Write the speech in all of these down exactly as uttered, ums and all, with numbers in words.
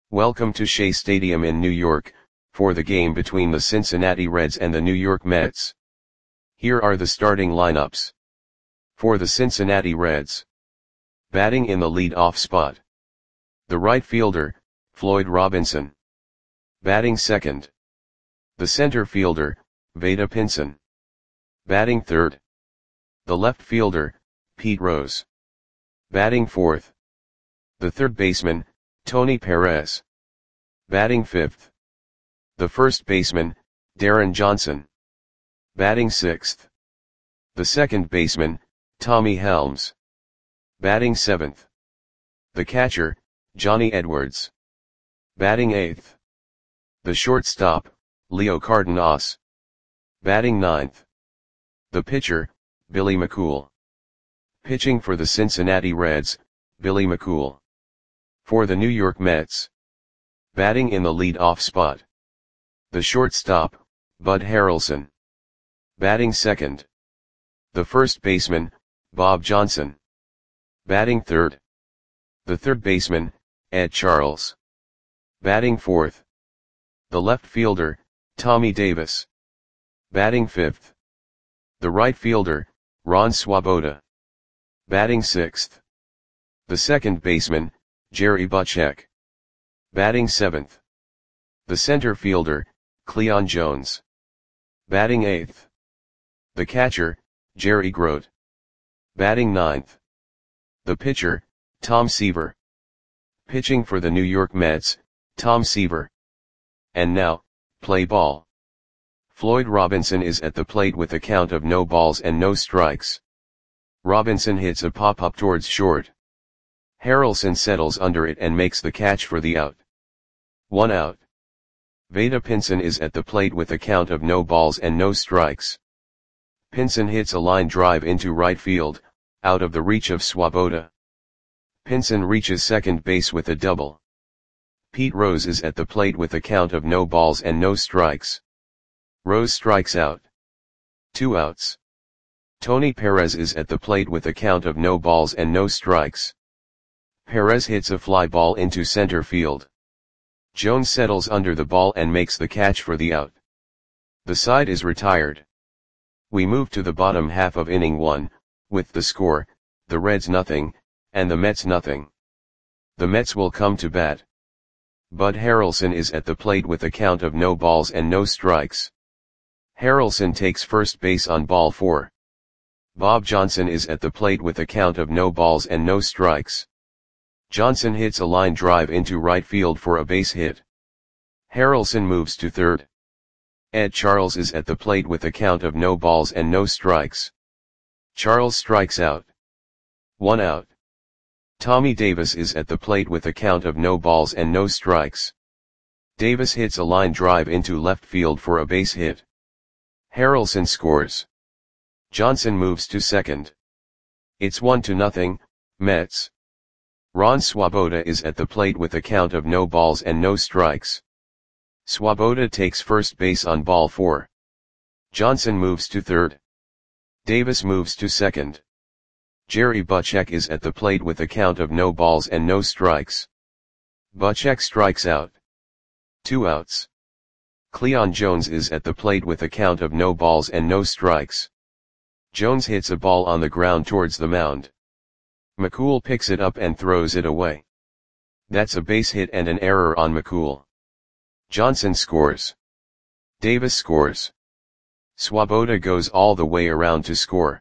Welcome to Shea Stadium in New York, for the game between the Cincinnati Reds and the New York Mets. Here are the starting lineups. For the Cincinnati Reds. Batting in the lead-off spot. The right fielder, Floyd Robinson. Batting second. The center fielder, Vada Pinson. Batting third. The left fielder, Pete Rose. Batting fourth. The third baseman, Tony Perez. Batting fifth. The first baseman, Darren Johnson. Batting sixth. The second baseman, Tommy Helms. Batting seventh. The catcher, Johnny Edwards. Batting eighth. The shortstop, Leo Cardenas. Batting ninth. The pitcher, Billy McCool. Pitching for the Cincinnati Reds, Billy McCool. For the New York Mets. Batting in the lead-off spot. The shortstop, Bud Harrelson. Batting second. The first baseman, Bob Johnson. Batting third. The third baseman, Ed Charles. Batting fourth. The left fielder, Tommy Davis. Batting fifth. The right fielder, Ron Swoboda. Batting sixth. The second baseman, Jerry Butchek. Batting seventh. The center fielder, Cleon Jones. Batting eighth. The catcher, Jerry Grote. Batting ninth. The pitcher, Tom Seaver. Pitching for the New York Mets, Tom Seaver. And now, play ball. Floyd Robinson is at the plate with a count of no balls and no strikes. Robinson hits a pop-up towards short. Harrelson settles under it and makes the catch for the out. One out. Vada Pinson is at the plate with a count of no balls and no strikes. Pinson hits a line drive into right field, out of the reach of Swoboda. Pinson reaches second base with a double. Pete Rose is at the plate with a count of no balls and no strikes. Rose strikes out. Two outs. Tony Perez is at the plate with a count of no balls and no strikes. Perez hits a fly ball into center field. Jones settles under the ball and makes the catch for the out. The side is retired. We move to the bottom half of inning one, with the score, the Reds nothing, and the Mets nothing. The Mets will come to bat. Bud Harrelson is at the plate with a count of no balls and no strikes. Harrelson takes first base on ball four. Bob Johnson is at the plate with a count of no balls and no strikes. Johnson hits a line drive into right field for a base hit. Harrelson moves to third. Ed Charles is at the plate with a count of no balls and no strikes. Charles strikes out. One out. Tommy Davis is at the plate with a count of no balls and no strikes. Davis hits a line drive into left field for a base hit. Harrelson scores. Johnson moves to second. It's one to nothing, Mets. Ron Swoboda is at the plate with a count of no balls and no strikes. Swoboda takes first base on ball four. Johnson moves to third. Davis moves to second. Jerry Butchek is at the plate with a count of no balls and no strikes. Butchek strikes out. Two outs. Cleon Jones is at the plate with a count of no balls and no strikes. Jones hits a ball on the ground towards the mound. McCool picks it up and throws it away. That's a base hit and an error on McCool. Johnson scores. Davis scores. Swoboda goes all the way around to score.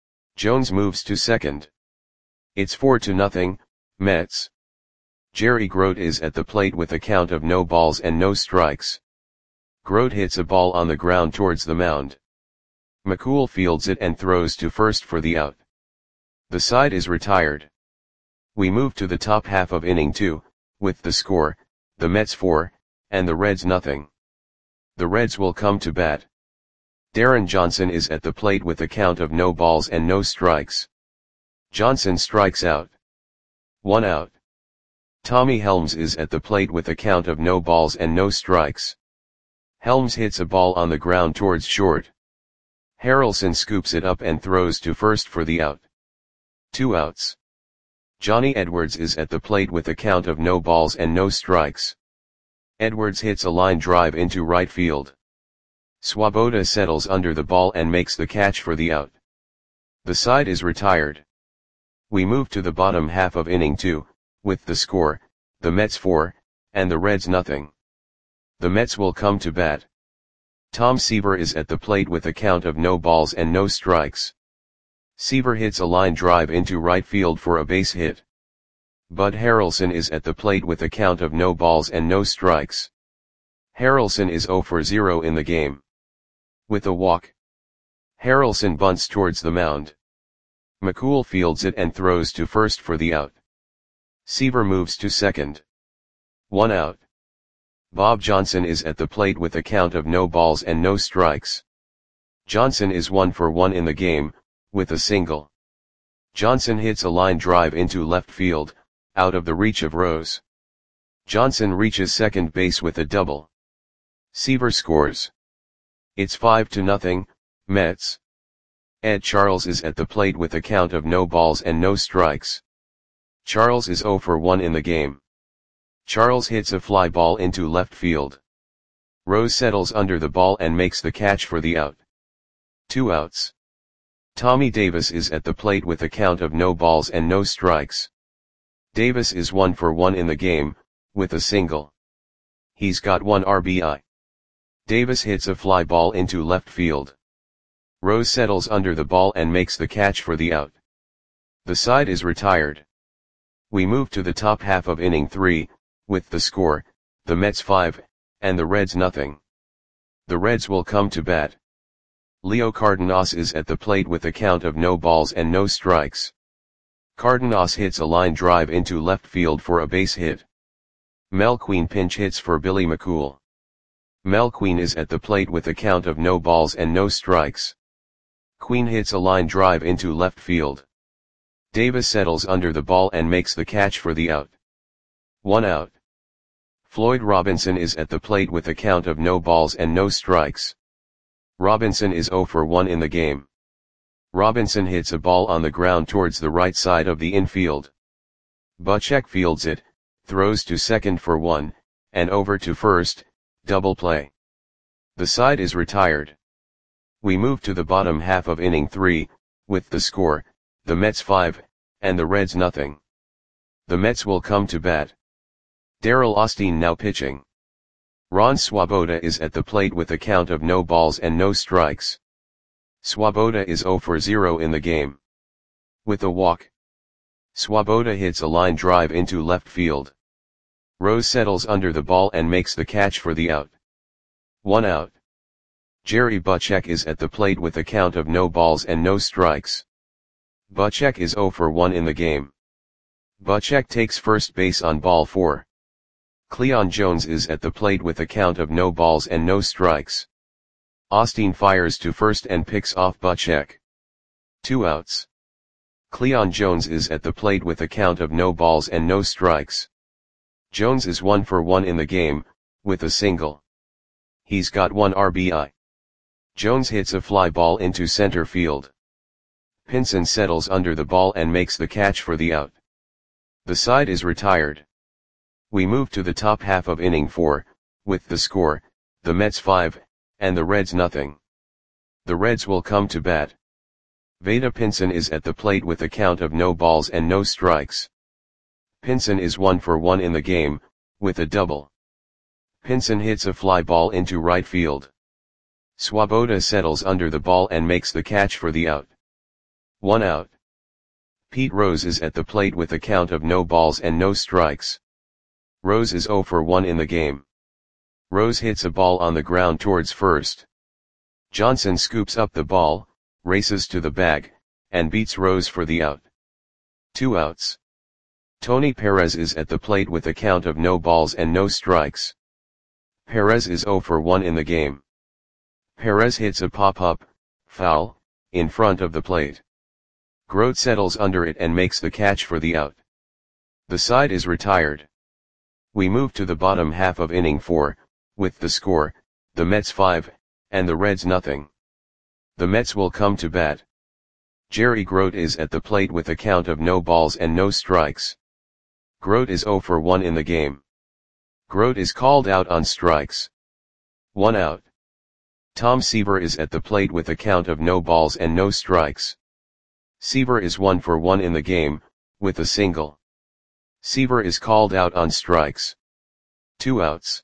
Jones moves to second. It's four to nothing, Mets. Jerry Grote is at the plate with a count of no balls and no strikes. Grote hits a ball on the ground towards the mound. McCool fields it and throws to first for the out. The side is retired. We move to the top half of inning two, with the score, the Mets four, and the Reds nothing. The Reds will come to bat. Darren Johnson is at the plate with a count of no balls and no strikes. Johnson strikes out. One out. Tommy Helms is at the plate with a count of no balls and no strikes. Helms hits a ball on the ground towards short. Harrelson scoops it up and throws to first for the out. Two outs. Johnny Edwards is at the plate with a count of no balls and no strikes. Edwards hits a line drive into right field. Swoboda settles under the ball and makes the catch for the out. The side is retired. We move to the bottom half of inning two, with the score, the Mets four, and the Reds nothing. The Mets will come to bat. Tom Seaver is at the plate with a count of no balls and no strikes. Seaver hits a line drive into right field for a base hit. Bud Harrelson is at the plate with a count of no balls and no strikes. Harrelson is zero for zero in the game. With a walk, Harrelson bunts towards the mound. McCool fields it and throws to first for the out. Seaver moves to second. One out. Bob Johnson is at the plate with a count of no balls and no strikes. Johnson is one for one in the game, with a single. Johnson hits a line drive into left field, out of the reach of Rose. Johnson reaches second base with a double. Seaver scores. It's five to nothing, Mets. Ed Charles is at the plate with a count of no balls and no strikes. Charles is zero for one in the game. Charles hits a fly ball into left field. Rose settles under the ball and makes the catch for the out. Two outs. Tommy Davis is at the plate with a count of no balls and no strikes. Davis is one for one in the game, with a single. He's got one R B I. Davis hits a fly ball into left field. Rose settles under the ball and makes the catch for the out. The side is retired. We move to the top half of inning three, with the score, the Mets five, and the Reds nothing. The Reds will come to bat. Leo Cardenas is at the plate with a count of no balls and no strikes. Cardenas hits a line drive into left field for a base hit. Mel Queen pinch hits for Billy McCool. Mel Queen is at the plate with a count of no balls and no strikes. Queen hits a line drive into left field. Davis settles under the ball and makes the catch for the out. One out. Floyd Robinson is at the plate with a count of no balls and no strikes. Robinson is zero for one in the game. Robinson hits a ball on the ground towards the right side of the infield. Butchek fields it, throws to second for one, and over to first, double play. The side is retired. We move to the bottom half of inning three, with the score, the Mets five, and the Reds nothing. The Mets will come to bat. Darrell Austin now pitching. Ron Swoboda is at the plate with a count of no balls and no strikes. Swoboda is zero for zero in the game. With a walk, Swoboda hits a line drive into left field. Rose settles under the ball and makes the catch for the out. One out. Jerry Butchek is at the plate with a count of no balls and no strikes. Butchek is zero for one in the game. Butchek takes first base on ball four. Cleon Jones is at the plate with a count of no balls and no strikes. Austin fires to first and picks off Butchek. Two outs. Cleon Jones is at the plate with a count of no balls and no strikes. Jones is one for one in the game, with a single. He's got one R B I. Jones hits a fly ball into center field. Pinson settles under the ball and makes the catch for the out. The side is retired. We move to the top half of inning four, with the score, the Mets five, and the Reds nothing. The Reds will come to bat. Vada Pinson is at the plate with a count of no balls and no strikes. Pinson is one for one in the game, with a double. Pinson hits a fly ball into right field. Swoboda settles under the ball and makes the catch for the out. One out. Pete Rose is at the plate with a count of no balls and no strikes. Rose is zero for one in the game. Rose hits a ball on the ground towards first. Johnson scoops up the ball, races to the bag, and beats Rose for the out. Two outs. Tony Perez is at the plate with a count of no balls and no strikes. Perez is zero for one in the game. Perez hits a pop-up, foul, in front of the plate. Grote settles under it and makes the catch for the out. The side is retired. We move to the bottom half of inning four, with the score, the Mets five, and the Reds nothing. The Mets will come to bat. Jerry Grote is at the plate with a count of no balls and no strikes. Grote is zero for one in the game. Grote is called out on strikes. One out. Tom Seaver is at the plate with a count of no balls and no strikes. Seaver is one for one in the game, with a single. Seaver is called out on strikes. Two outs.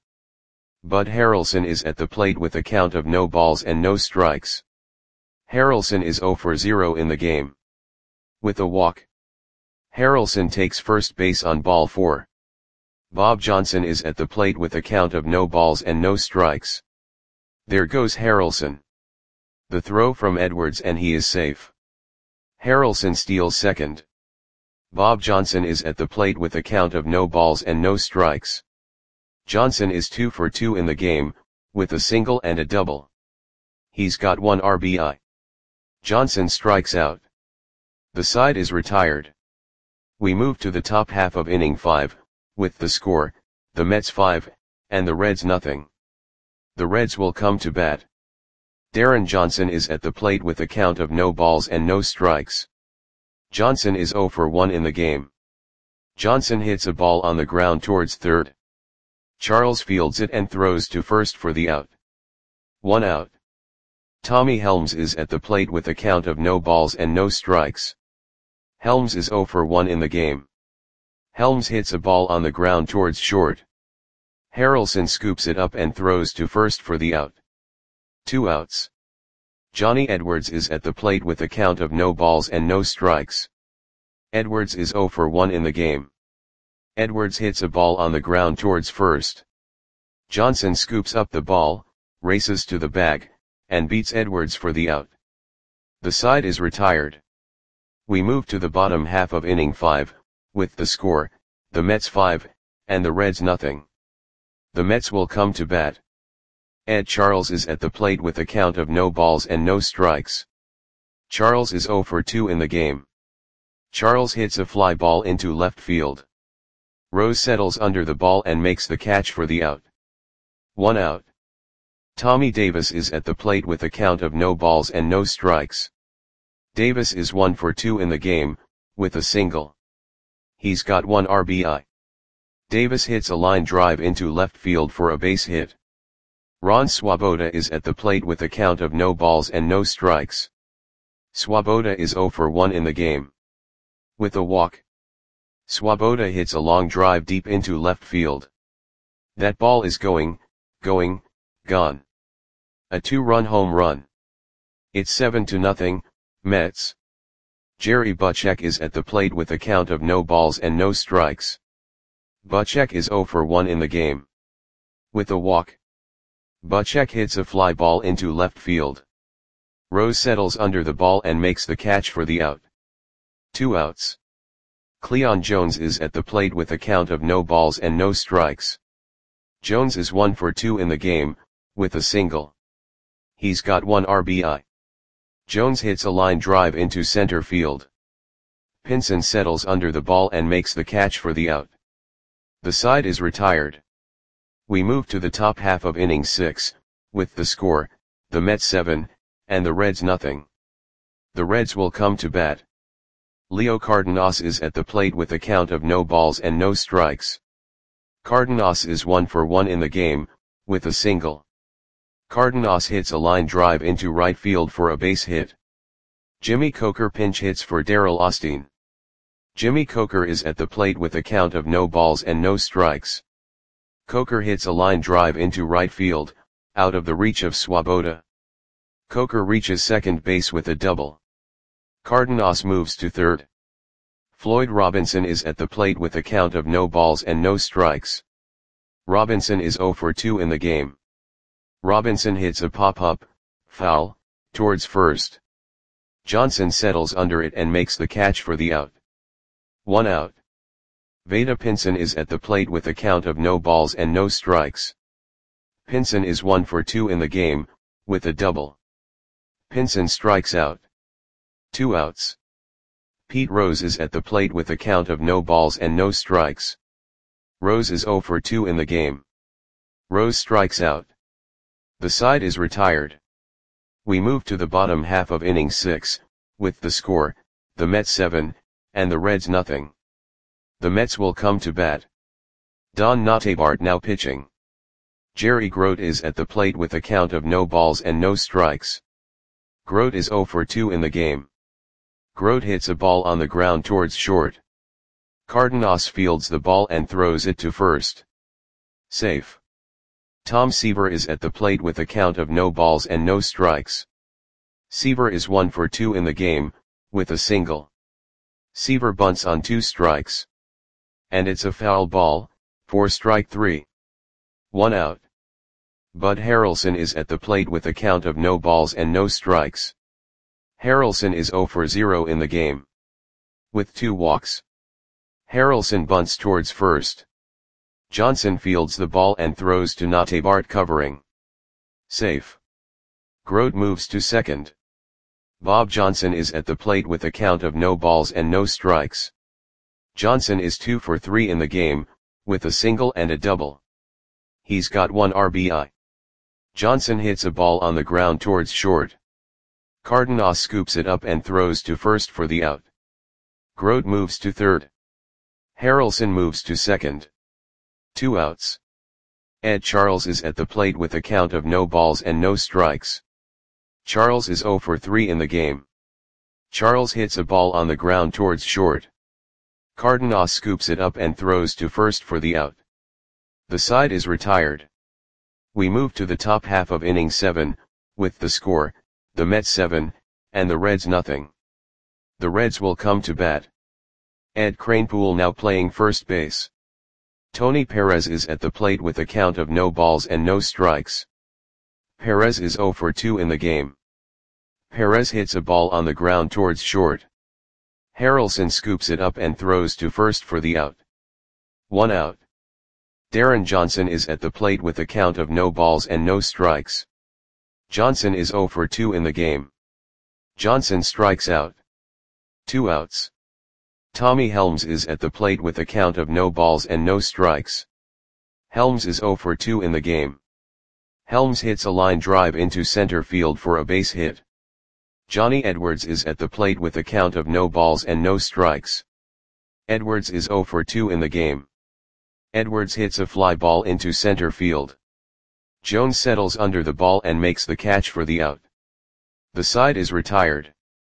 Bud Harrelson is at the plate with a count of no balls and no strikes. Harrelson is zero for zero in the game. With a walk. Harrelson takes first base on ball four. Bob Johnson is at the plate with a count of no balls and no strikes. There goes Harrelson. The throw from Edwards and he is safe. Harrelson steals second. Bob Johnson is at the plate with a count of no balls and no strikes. Johnson is two for two in the game, with a single and a double. He's got one R B I. Johnson strikes out. The side is retired. We move to the top half of inning five, with the score, the Mets five, and the Reds nothing. The Reds will come to bat. Darren Johnson is at the plate with a count of no balls and no strikes. Johnson is zero for one in the game. Johnson hits a ball on the ground towards third. Charles fields it and throws to first for the out. One out. Tommy Helms is at the plate with a count of no balls and no strikes. Helms is zero for one in the game. Helms hits a ball on the ground towards short. Harrelson scoops it up and throws to first for the out. Two outs. Johnny Edwards is at the plate with a count of no balls and no strikes. Edwards is zero for one in the game. Edwards hits a ball on the ground towards first. Johnson scoops up the ball, races to the bag, and beats Edwards for the out. The side is retired. We move to the bottom half of inning five, with the score, the Mets five, and the Reds nothing. The Mets will come to bat. Ed Charles is at the plate with a count of no balls and no strikes. Charles is zero for two in the game. Charles hits a fly ball into left field. Rose settles under the ball and makes the catch for the out. One out. Tommy Davis is at the plate with a count of no balls and no strikes. Davis is one for two in the game, with a single. He's got one R B I. Davis hits a line drive into left field for a base hit. Ron Swoboda is at the plate with a count of no balls and no strikes. Swoboda is zero for one in the game. With a walk. Swoboda hits a long drive deep into left field. That ball is going, going, gone. A two-run home run. It's seven to nothing, Mets. Jerry Butchek is at the plate with a count of no balls and no strikes. Butchek is zero for one in the game. With a walk. Butchek hits a fly ball into left field. Rose settles under the ball and makes the catch for the out. Two outs. Cleon Jones is at the plate with a count of no balls and no strikes. Jones is one for two in the game, with a single. He's got one R B I. Jones hits a line drive into center field. Pinson settles under the ball and makes the catch for the out. The side is retired. We move to the top half of inning six, with the score, the Mets seven, and the Reds nothing. The Reds will come to bat. Leo Cardenas is at the plate with a count of no balls and no strikes. Cardenas is one for one in the game, with a single. Cardenas hits a line drive into right field for a base hit. Jimmy Coker pinch hits for Darrell Austin. Jimmy Coker is at the plate with a count of no balls and no strikes. Coker hits a line drive into right field, out of the reach of Swoboda. Coker reaches second base with a double. Cardenas moves to third. Floyd Robinson is at the plate with a count of no balls and no strikes. Robinson is zero for two in the game. Robinson hits a pop-up, foul, towards first. Johnson settles under it and makes the catch for the out. One out. Vada Pinson is at the plate with a count of no balls and no strikes. Pinson is one for two in the game, with a double. Pinson strikes out. Two outs. Pete Rose is at the plate with a count of no balls and no strikes. Rose is zero for two in the game. Rose strikes out. The side is retired. We move to the bottom half of inning six, with the score, the Mets seven, and the Reds nothing. The Mets will come to bat. Don Notabart now pitching. Jerry Grote is at the plate with a count of no balls and no strikes. Grote is zero for two in the game. Grote hits a ball on the ground towards short. Cardenas fields the ball and throws it to first. Safe. Tom Seaver is at the plate with a count of no balls and no strikes. Seaver is one for two in the game, with a single. Seaver bunts on two strikes. And it's a foul ball, for strike three. One out. Bud Harrelson is at the plate with a count of no balls and no strikes. Harrelson is zero for zero in the game. With two walks. Harrelson bunts towards first. Johnson fields the ball and throws to Notabart covering. Safe. Grote moves to second. Bob Johnson is at the plate with a count of no balls and no strikes. Johnson is two for three in the game, with a single and a double. He's got one R B I. Johnson hits a ball on the ground towards short. Cardenas scoops it up and throws to first for the out. Grote moves to third. Harrelson moves to second. Two outs. Ed Charles is at the plate with a count of no balls and no strikes. Charles is zero for three in the game. Charles hits a ball on the ground towards short. Cardenas scoops it up and throws to first for the out. The side is retired. We move to the top half of inning seven, with the score, the Mets seven, and the Reds nothing. The Reds will come to bat. Ed Kranepool now playing first base. Tony Perez is at the plate with a count of no balls and no strikes. Perez is zero for two in the game. Perez hits a ball on the ground towards short. Harrelson scoops it up and throws to first for the out. One out. Darren Johnson is at the plate with a count of no balls and no strikes. Johnson is zero for two in the game. Johnson strikes out. Two outs. Tommy Helms is at the plate with a count of no balls and no strikes. Helms is zero for two in the game. Helms hits a line drive into center field for a base hit. Johnny Edwards is at the plate with a count of no balls and no strikes. Edwards is zero for two in the game. Edwards hits a fly ball into center field. Jones settles under the ball and makes the catch for the out. The side is retired.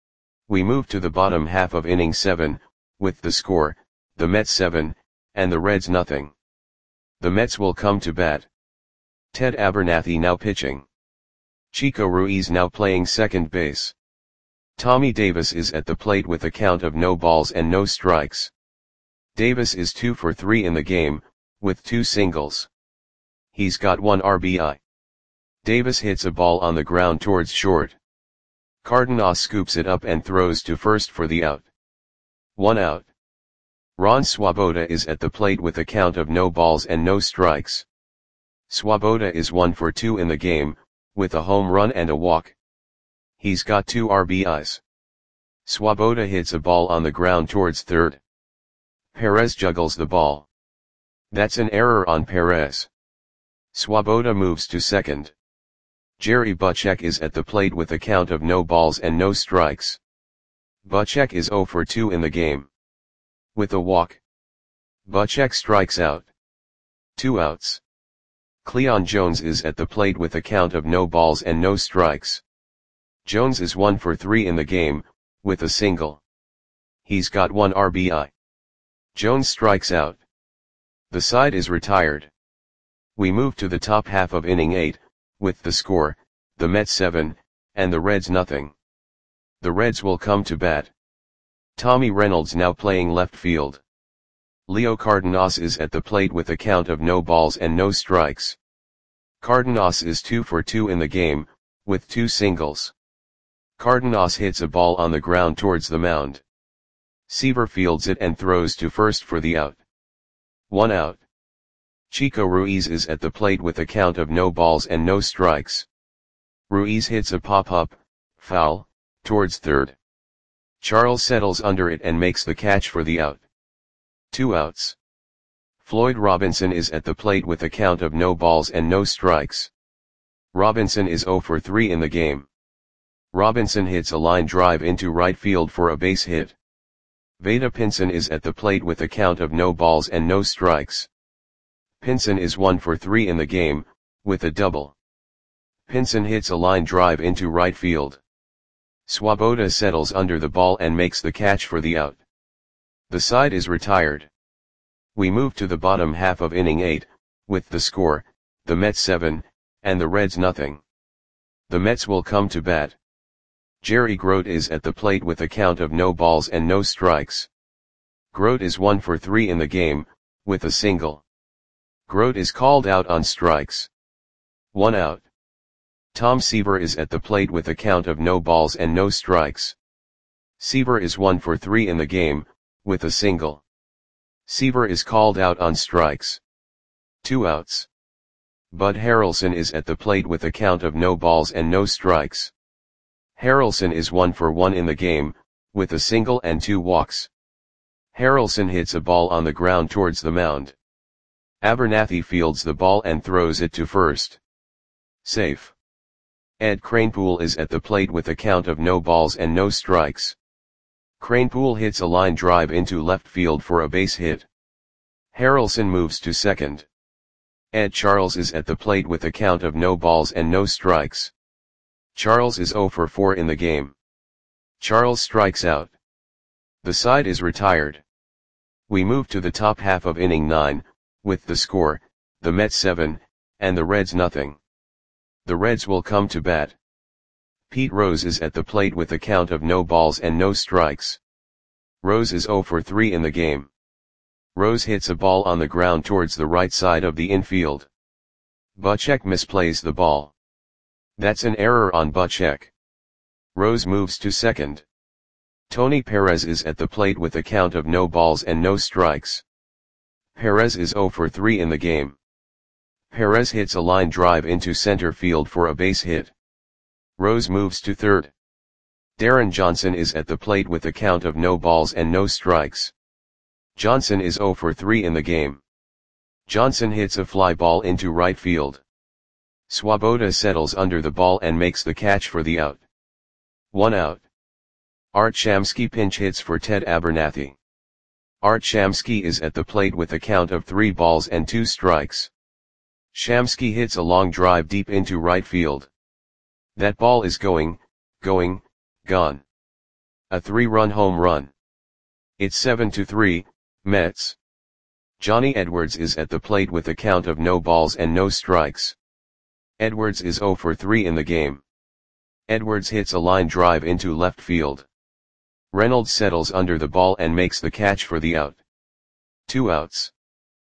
We move to the bottom half of inning seven, with the score, the Mets seven, and the Reds nothing. The Mets will come to bat. Ted Abernathy now pitching. Chico Ruiz now playing second base. Tommy Davis is at the plate with a count of no balls and no strikes. Davis is two for three in the game, with two singles. He's got one R B I. Davis hits a ball on the ground towards short. Cardenas scoops it up and throws to first for the out. One out. Ron Swoboda is at the plate with a count of no balls and no strikes. Swoboda is one for two in the game, with a home run and a walk. He's got two R B Is. Swoboda hits a ball on the ground towards third. Perez juggles the ball. That's an error on Perez. Swoboda moves to second. Jerry Butchek is at the plate with a count of no balls and no strikes. Butchek is zero for two in the game. With a walk. Butchek strikes out. Two outs. Cleon Jones is at the plate with a count of no balls and no strikes. Jones is one for three in the game, with a single. He's got one R B I. Jones strikes out. The side is retired. We move to the top half of inning eight, with the score, the Mets seven, and the Reds nothing. The Reds will come to bat. Tommy Reynolds now playing left field. Leo Cardenas is at the plate with a count of no balls and no strikes. Cardenas is two for two in the game, with two singles. Cardenas hits a ball on the ground towards the mound. Seaver fields it and throws to first for the out. One out. Chico Ruiz is at the plate with a count of no balls and no strikes. Ruiz hits a pop-up, foul, towards third. Charles settles under it and makes the catch for the out. Two outs. Floyd Robinson is at the plate with a count of no balls and no strikes. Robinson is zero for three in the game. Robinson hits a line drive into right field for a base hit. Vada Pinson is at the plate with a count of no balls and no strikes. Pinson is one for three in the game, with a double. Pinson hits a line drive into right field. Swoboda settles under the ball and makes the catch for the out. The side is retired. We move to the bottom half of inning eight, with the score, the Mets seven, and the Reds nothing. The Mets will come to bat. Jerry Grote is at the plate with a count of no balls and no strikes. Grote is one for three in the game, with a single. Grote is called out on strikes. One out. Tom Seaver is at the plate with a count of no balls and no strikes. Seaver is one for three in the game, with a single. Seaver is called out on strikes. Two outs. Bud Harrelson is at the plate with a count of no balls and no strikes. Harrelson is one for one in the game, with a single and two walks. Harrelson hits a ball on the ground towards the mound. Abernathy fields the ball and throws it to first. Safe. Ed Kranepool is at the plate with a count of no balls and no strikes. Kranepool hits a line drive into left field for a base hit. Harrelson moves to second. Ed Charles is at the plate with a count of no balls and no strikes. Charles is zero for four in the game. Charles strikes out. The side is retired. We move to the top half of inning nine, with the score, the Mets seven, and the Reds nothing. The Reds will come to bat. Pete Rose is at the plate with a count of no balls and no strikes. Rose is zero for three in the game. Rose hits a ball on the ground towards the right side of the infield. Buchek misplays the ball. That's an error on Buchek. Rose moves to second. Tony Perez is at the plate with a count of no balls and no strikes. Perez is zero for three in the game. Perez hits a line drive into center field for a base hit. Rose moves to third. Darren Johnson is at the plate with a count of no balls and no strikes. Johnson is zero for three in the game. Johnson hits a fly ball into right field. Swoboda settles under the ball and makes the catch for the out. One out. Art Shamsky pinch hits for Ted Abernathy. Art Shamsky is at the plate with a count of three balls and two strikes. Shamsky hits a long drive deep into right field. That ball is going, going, gone. A three-run home run. It's seven to three, Mets. Johnny Edwards is at the plate with a count of no balls and no strikes. Edwards is zero for three in the game. Edwards hits a line drive into left field. Reynolds settles under the ball and makes the catch for the out. Two outs.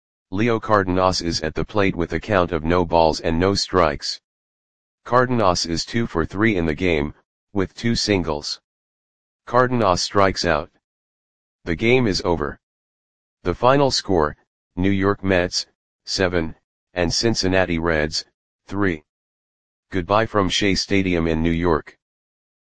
Leo Cardenas is at the plate with a count of no balls and no strikes. Cardenas is two for three in the game, with two singles. Cardenas strikes out. The game is over. The final score, New York Mets, seven, and Cincinnati Reds, three. Goodbye from Shea Stadium in New York.